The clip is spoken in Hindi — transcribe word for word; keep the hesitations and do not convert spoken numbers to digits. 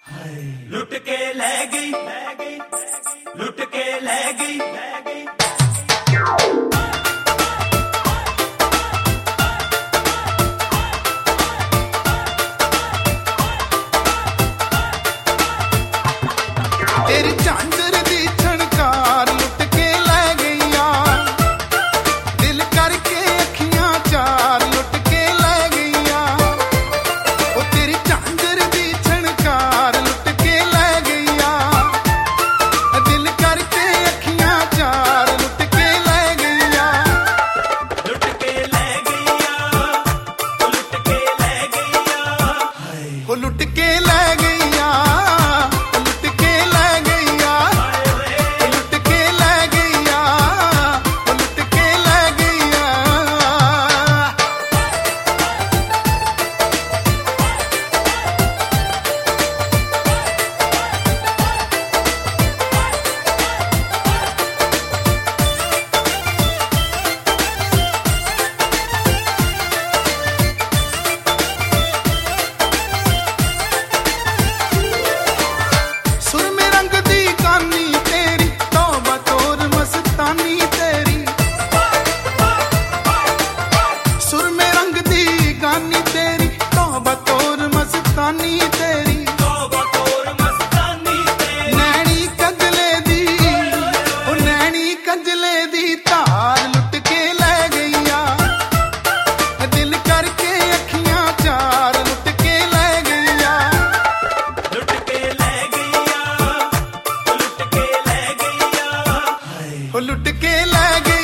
लुट के ले गई, लुट के ले गई, तेरी झांझर दी छणकार लुट के ले गईया, दिल करके अखियां चार लुट के ले गईया। ओ तेरी झांझर दी छणकार लुट के ले गईया, दिल करके अखियां चार लुट के ले गईया। लुट के ले गईया, लुट के ले गईया, ओ लुट के ले गईया, लुट के ले गईया, लुट के ले गईया, लुट के ले गईया। सुरमे रंग दी कानी तेरी, तौबा तोर मस्तानी तेरी। सुरमे रंग दी कानी तेरी, तौबा तोर मस्तानी तेरी। तौबा तोर मस्तानी तेरी, नैनी कंजले दी, ओ नैनी कंजले दी तार लुट के ले गईया, दिल करके अखियां चार लुट के ले गईया। लुट के ले गईया, लुट के ले गईया, ओ लुट के ले गई